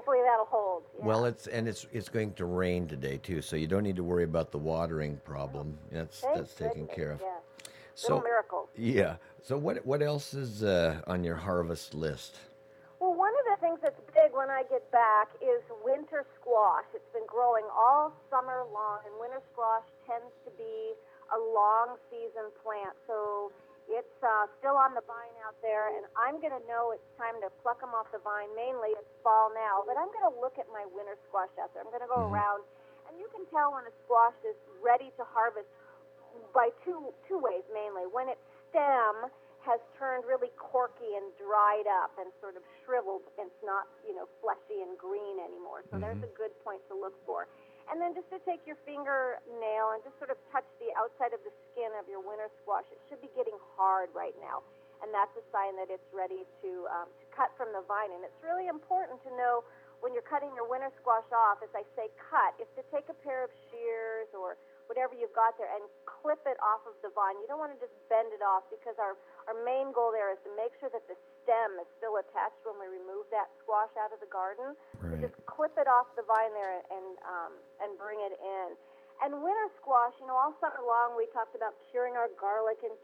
hopefully that'll hold. Well, Yeah. it's going to rain today too, so you don't need to worry about the watering Oh, problem. thank That's taken goodness. care of. Yeah. Little So, miracles. yeah. So what else is on your harvest list? Well, one of the things that's big when I get back is winter squash. It's been growing all summer long, and winter squash tends to be a long season plant. So it's still on the vine out there, and I'm going to know it's time to pluck them off the vine. Mainly it's fall now, but I'm going to look at my winter squash out there. I'm going to go Hmm. around, and you can tell when a squash is ready to harvest by two ways mainly. When its stem has turned really corky and dried up and sort of shriveled, and it's not fleshy and green anymore. So there's Hmm. a good point to look for. And then just to take your fingernail and just sort of touch the outside of the skin of your winter squash. It should be getting hard right now, and that's a sign that it's ready to cut from the vine. And it's really important to know when you're cutting your winter squash off, as I say cut, is to take a pair of shears or whatever you've got there and clip it off of the vine. You don't want to just bend it off, because our main goal there is to make sure that the stem is still attached when we remove that squash out of the garden. So Right. just clip it off the vine there and bring it in. And winter squash, all summer long we talked about curing our garlic and